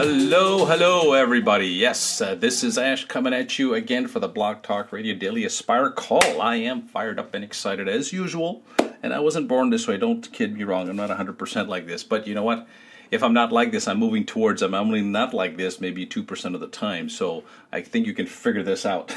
Hello, everybody. Yes, this is Ash coming at you again for the Blog Talk Radio Daily Aspire Call. I am fired up and excited as usual, and I wasn't born this way. Don't kid me wrong. I'm not 100% like this, but you know what? If I'm not like this, I'm moving towards I'm only not like this maybe 2% of the time, so I think you can figure this out.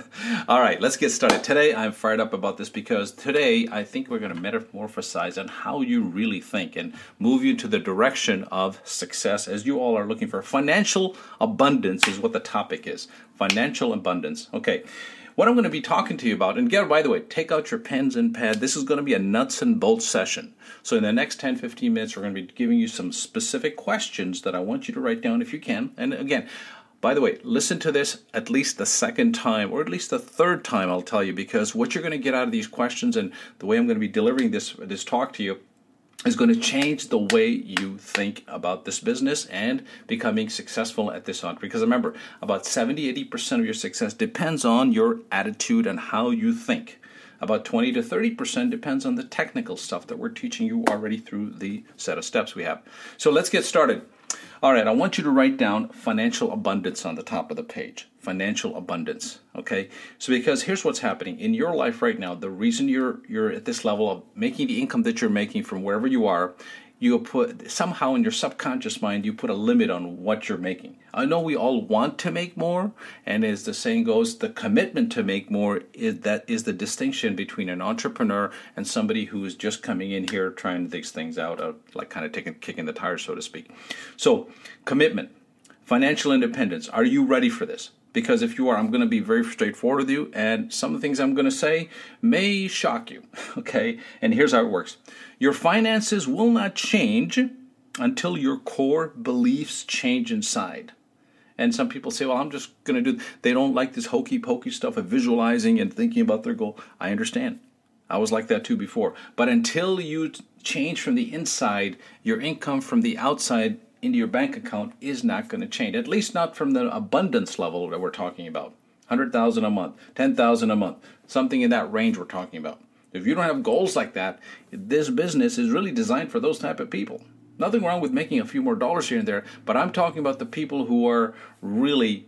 All right, let's get started. Today, I'm fired up about this because today I think we're going to metamorphosize on how you really think and move you to the direction of success as you all are looking for. Financial abundance is what the topic is. Financial abundance. Okay. What I'm going to be talking to you about, and by the way, take out your pens and pad. This is going to be a nuts and bolts session. So in the next 10, 15 minutes, we're going to be giving you some specific questions that I want you to write down if you can. And again, by the way, listen to this at least the second time, or at least the third time, I'll tell you, because what you're going to get out of these questions and the way I'm going to be delivering this talk to you is going to change the way you think about this business and becoming successful at this entrepreneur. Because remember, about 70-80% of your success depends on your attitude and how you think. About 20 to 30% depends on the technical stuff that we're teaching you already through the set of steps we have. So let's get started. All right, I want you to write down financial abundance on the top of the page. Financial abundance, okay? So because here's what's happening. In your life right now, the reason you're at this level of making the income that you're making from wherever you are, you put somehow in your subconscious mind, you put a limit on what you're making. I know we all want to make more, and as the saying goes, the commitment to make more is the distinction between an entrepreneur and somebody who is just coming in here trying these things out, like kind of kicking the tires, so to speak. So, commitment, financial independence. Are you ready for this? Because if you are, I'm going to be very straightforward with you, and some of the things I'm going to say may shock you, okay? And here's how it works. Your finances will not change until your core beliefs change inside. And some people say, well, I'm just going to do, they don't like this hokey-pokey stuff of visualizing and thinking about their goal. I understand. I was like that too before. But until you change from the inside, your income from the outside into your bank account is not going to change, at least not from the abundance level that we're talking about. 100,000 a month, 10,000 a month, something in that range we're talking about. If you don't have goals like that, this business is really designed for those type of people. Nothing wrong with making a few more dollars here and there, but I'm talking about the people who are really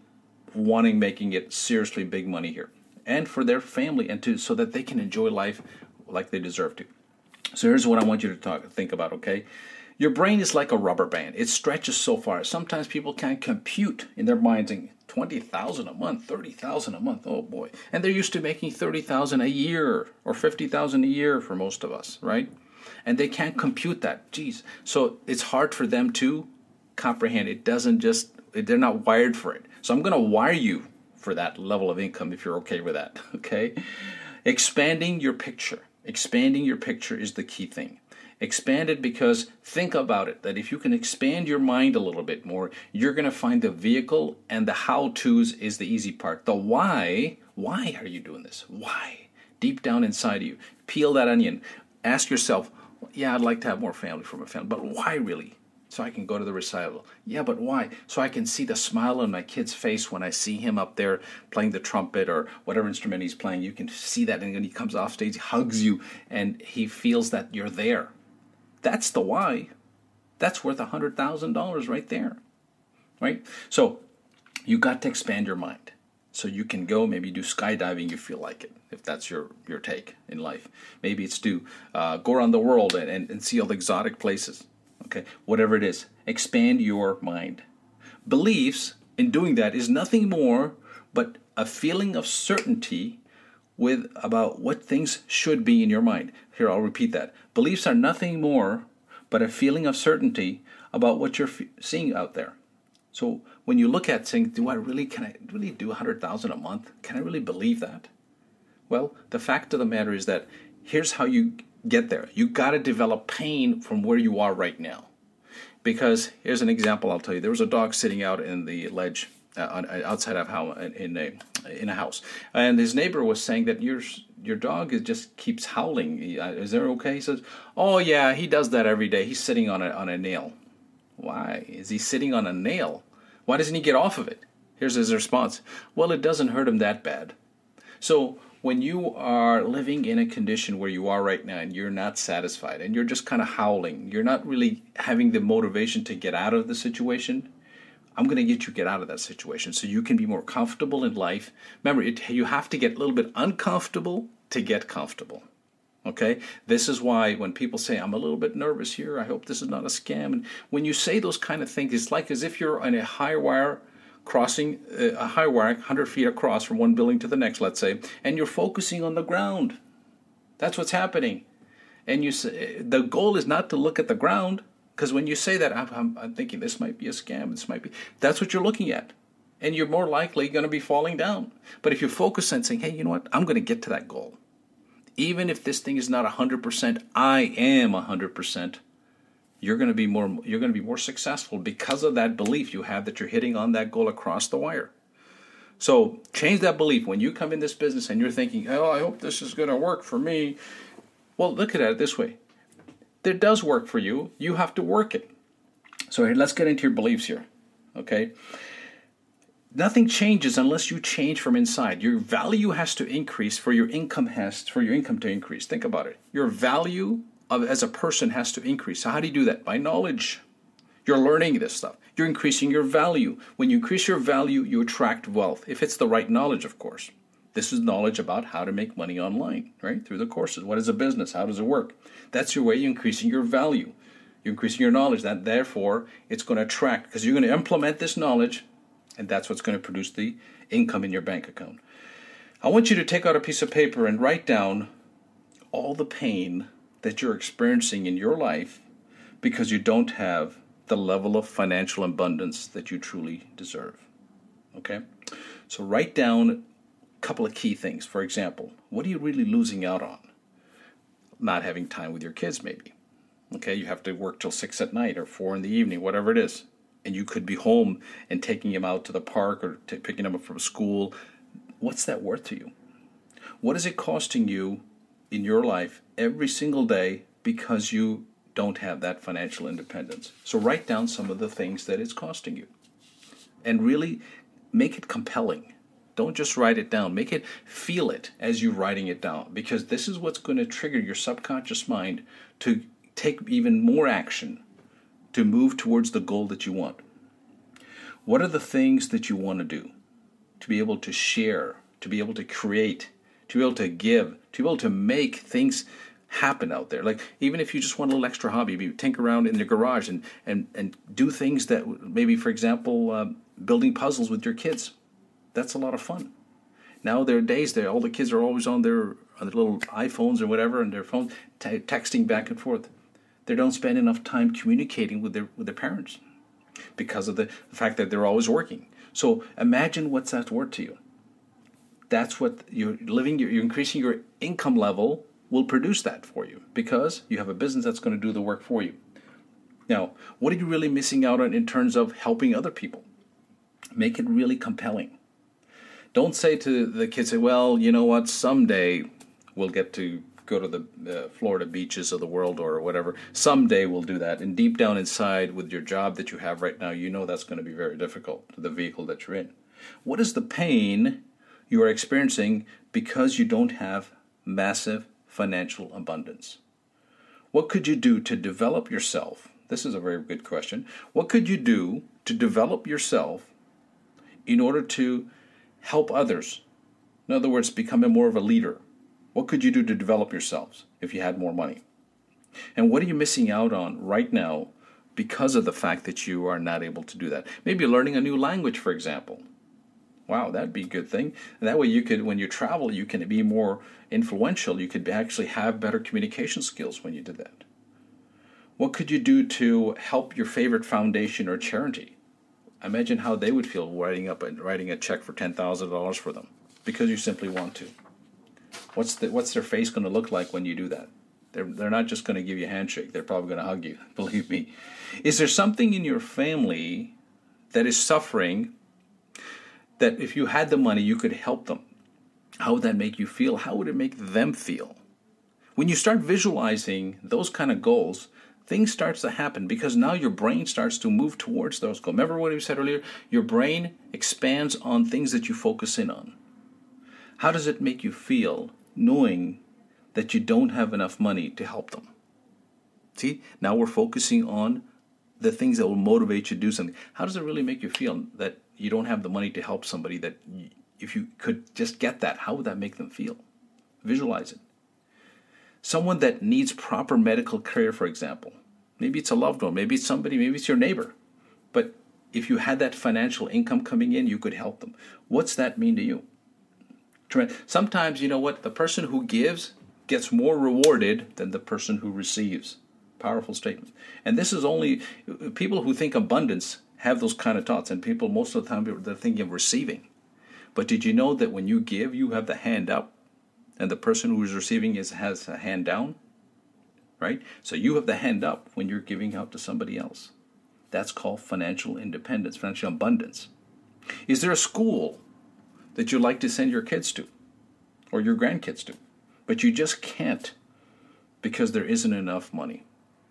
making it seriously big money here, and for their family, and so that they can enjoy life like they deserve to. So here's what I want you to think about, okay? Your brain is like a rubber band. It stretches so far. Sometimes people can't compute in their minds and 20,000 a month, 30,000 a month. Oh boy. And they're used to making 30,000 a year or 50,000 a year for most of us, right? And they can't compute that. Geez. So it's hard for them to comprehend. They're not wired for it. So I'm going to wire you for that level of income if you're okay with that, okay? Expanding your picture. Expanding your picture is the key thing. Expand it because think about it, that if you can expand your mind a little bit more, you're going to find the vehicle, and the how-tos is the easy part. The why are you doing this? Why? Deep down inside of you. Peel that onion. Ask yourself, yeah, I'd like to have more family from a family, but why really? So I can go to the recital. Yeah, but why? So I can see the smile on my kid's face when I see him up there playing the trumpet or whatever instrument he's playing. You can see that, and when he comes off stage, he hugs you, and he feels that you're there. That's the why. That's worth $100,000 right there, right? So you got to expand your mind so you can go maybe do skydiving. You feel like it, if that's your take in life. Maybe it's to go around the world and see all the exotic places. Okay, whatever it is, expand your mind. Beliefs in doing that is nothing more but a feeling of certainty about what things should be in your mind. Here, I'll repeat that. Beliefs are nothing more but a feeling of certainty about what you're seeing out there. So when you look at saying, can I really do 100,000 a month? Can I really believe that? Well, the fact of the matter is that here's how you get there. You got to develop pain from where you are right now. Because here's an example I'll tell you. There was a dog sitting out in the ledge outside of in a house, and his neighbor was saying that your dog just keeps howling. Is that okay? He says, "Oh yeah, he does that every day. He's sitting on a nail." Why is he sitting on a nail? Why doesn't he get off of it? Here's his response. Well, it doesn't hurt him that bad. So when you are living in a condition where you are right now and you're not satisfied and you're just kind of howling, you're not really having the motivation to get out of the situation, I'm going to get out of that situation so you can be more comfortable in life. Remember, you have to get a little bit uncomfortable to get comfortable. Okay? This is why when people say, I'm a little bit nervous here, I hope this is not a scam. And when you say those kind of things, it's like as if you're on a high wire crossing a high wire 100 feet across from one building to the next, let's say, and you're focusing on the ground. That's what's happening. And you say, the goal is not to look at the ground, because when you say that, I'm thinking this might be a scam, that's what you're looking at. And you're more likely going to be falling down. But if you focus on saying, hey, you know what, I'm going to get to that goal. Even if this thing is not 100%, I am 100%. You're going to be more successful because of that belief you have that you're hitting on that goal across the wire. So change that belief. When you come in this business and you're thinking, oh, I hope this is going to work for me. Well, look at it this way. It does work for you. You have to work it. So let's get into your beliefs here. Okay? Nothing changes unless you change from inside. Your value has to increase for your income to increase. Think about it. Your value as a person has to increase. So how do you do that? By knowledge. You're learning this stuff. You're increasing your value. When you increase your value, you attract wealth. If it's the right knowledge, of course. This is knowledge about how to make money online, right? Through the courses. What is a business? How does it work? That's your way you're increasing your value. You're increasing your knowledge. That therefore, it's going to attract, because you're going to implement this knowledge, and that's what's going to produce the income in your bank account. I want you to take out a piece of paper and write down all the pain that you're experiencing in your life because you don't have the level of financial abundance that you truly deserve. Okay? So write down a couple of key things. For example, what are you really losing out on? Not having time with your kids, maybe. Okay, you have to work till 6 at night or 4 in the evening, whatever it is. And you could be home and taking him out to the park or picking him up from school. What's that worth to you? What is it costing you in your life every single day because you don't have that financial independence? So write down some of the things that it's costing you. And really make it compelling. Don't just write it down. Make it, feel it as you're writing it down. Because this is what's going to trigger your subconscious mind to take even more action to move towards the goal that you want. What are the things that you want to do? To be able to share, to be able to create, to be able to give, to be able to make things happen out there. Like even if you just want a little extra hobby, maybe tinker around in your garage and do things that maybe, for example, building puzzles with your kids. That's a lot of fun. Now there are days there, all the kids are always on their little iPhones or whatever, and their phones, texting back and forth. They don't spend enough time communicating with their parents because of the fact that they're always working. So imagine what's that worth to you. That's what you're increasing your income level will produce that for you because you have a business that's going to do the work for you. Now, what are you really missing out on in terms of helping other people? Make it really compelling. Don't say to the kids, well, you know what, someday we'll get to go to the Florida beaches of the world or whatever. Someday we'll do that. And deep down inside with your job that you have right now, you know that's going to be very difficult, the vehicle that you're in. What is the pain you are experiencing because you don't have massive financial abundance? What could you do to develop yourself? This is a very good question. What could you do to develop yourself in order to help others? In other words, become more of a leader. What could you do to develop yourselves if you had more money? And what are you missing out on right now because of the fact that you are not able to do that? Maybe learning a new language, for example. Wow, that'd be a good thing. And that way you could, when you travel, you can be more influential. You could actually have better communication skills when you did that. What could you do to help your favorite foundation or charity? Imagine how they would feel writing a check for $10,000 for them because you simply want to. What's their face going to look like when you do that? They're not just going to give you a handshake. They're probably going to hug you, believe me. Is there something in your family that is suffering that if you had the money, you could help them? How would that make you feel? How would it make them feel? When you start visualizing those kind of goals, things starts to happen because now your brain starts to move towards those goals. Remember what we said earlier? Your brain expands on things that you focus in on. How does it make you feel knowing that you don't have enough money to help them? See, now we're focusing on the things that will motivate you to do something. How does it really make you feel that you don't have the money to help somebody, that if you could just get that, how would that make them feel? Visualize it. Someone that needs proper medical care, for example. Maybe it's a loved one, maybe it's somebody, maybe it's your neighbor. But if you had that financial income coming in, you could help them. What's that mean to you? Sometimes, you know what? The person who gives gets more rewarded than the person who receives. Powerful statement. And this is only, people who think abundance have those kind of thoughts, and people most of the time they're thinking of receiving. But did you know that when you give, you have the hand up, and the person who is receiving has a hand down? Right? So you have the hand up when you're giving out to somebody else. That's called financial independence, financial abundance. Is there a school that you'd like to send your kids to or your grandkids to, but you just can't because there isn't enough money?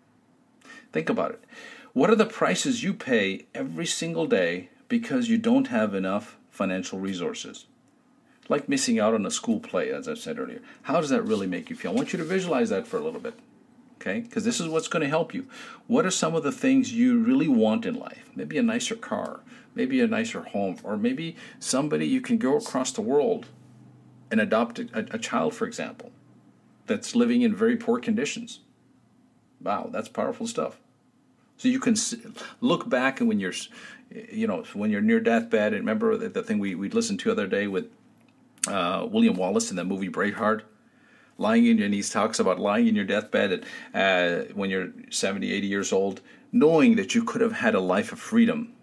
Think about it. What are the prices you pay every single day because you don't have enough financial resources? Like missing out on a school play, as I said earlier. How does that really make you feel? I want you to visualize that for a little bit. Okay? Because this is what's going to help you. What are some of the things you really want in life? Maybe a nicer car, maybe a nicer home, or maybe somebody you can go across the world and adopt a child, for example, that's living in very poor conditions. Wow, that's powerful stuff. So you can look back, and when you're near deathbed, and remember the thing we listened to the other day with William Wallace in the movie Braveheart, and he talks about lying in your deathbed when you're 70, 80 years old, knowing that you could have had a life of freedom.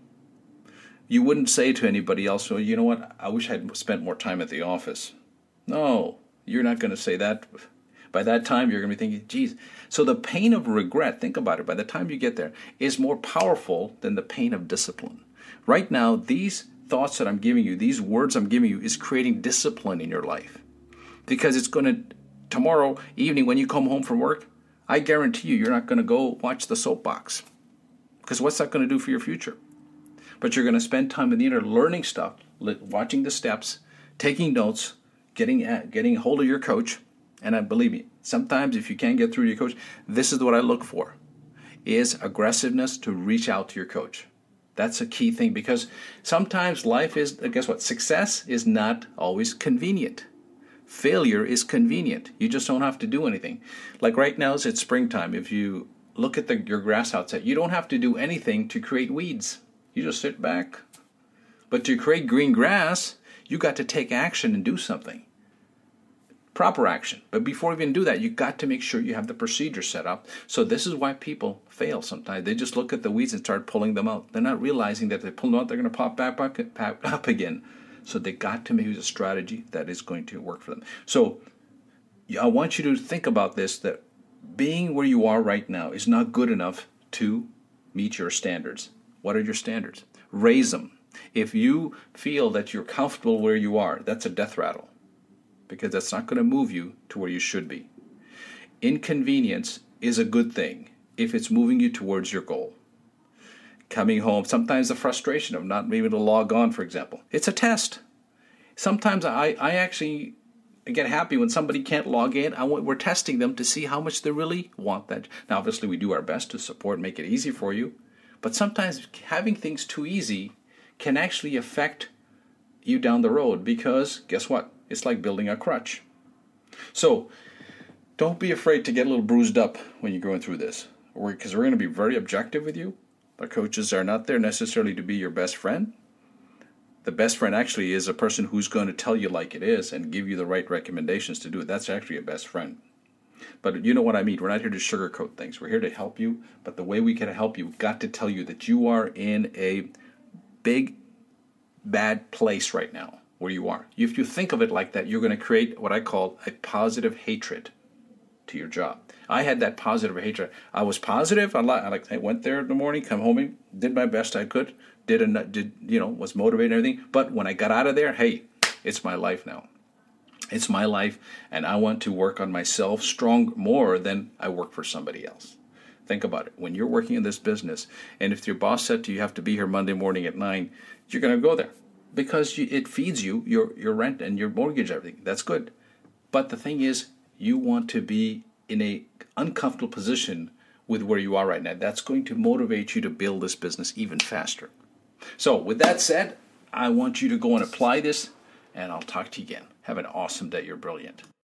You wouldn't say to anybody else, well, you know what, I wish I'd spent more time at the office. No, you're not going to say that. By that time, you're going to be thinking, geez. So the pain of regret, think about it, by the time you get there, is more powerful than the pain of discipline. Right now, these thoughts that I'm giving you, these words I'm giving you, is creating discipline in your life. Because it's going to, tomorrow evening when you come home from work, I guarantee you're not going to go watch the soapbox. Because what's that going to do for your future? But you're going to spend time in the internet learning stuff, watching the steps, taking notes, getting a hold of your coach. And believe me, sometimes if you can't get through to your coach, this is what I look for, is aggressiveness to reach out to your coach. That's a key thing, because sometimes life is, guess what, success is not always convenient. Failure is convenient. You just don't have to do anything. Like right now, it's springtime. If you look at your grass outside, you don't have to do anything to create weeds. You just sit back. But to create green grass, you got to take action and do something. Proper action. But before you even do that, you got to make sure you have the procedure set up. So this is why people fail sometimes. They just look at the weeds and start pulling them out. They're not realizing that if they pull them out, they're going to pop back up again. So they got to make a strategy that is going to work for them. So I want you to think about this, that being where you are right now is not good enough to meet your standards. What are your standards? Raise them. If you feel that you're comfortable where you are, that's a death rattle, because that's not going to move you to where you should be. Inconvenience is a good thing if it's moving you towards your goal. Coming home, sometimes the frustration of not being able to log on, for example. It's a test. Sometimes I actually get happy when somebody can't log in. We're testing them to see how much they really want that. Now, obviously, we do our best to support, make it easy for you. But sometimes having things too easy can actually affect you down the road, because guess what? It's like building a crutch. So don't be afraid to get a little bruised up when you're going through this, because we're going to be very objective with you. Our coaches are not there necessarily to be your best friend. The best friend actually is a person who's going to tell you like it is and give you the right recommendations to do it. That's actually a best friend. But you know what I mean. We're not here to sugarcoat things. We're here to help you. But the way we can help you, we've got to tell you that you are in a big, bad place right now where you are. If you think of it like that, you're going to create what I call a positive hatred to your job. I had that positive hatred. I was positive. I went there in the morning, come home, did my best I could, was motivated and everything. But when I got out of there, hey, it's my life now. It's my life, and I want to work on myself more than I work for somebody else. Think about it. When you're working in this business, and if your boss said to you, you have to be here Monday morning at 9, you're going to go there because it feeds you your rent and your mortgage, everything. That's good. But the thing is, you want to be in a uncomfortable position with where you are right now. That's going to motivate you to build this business even faster. So with that said, I want you to go and apply this, and I'll talk to you again. Have an awesome day. You're brilliant.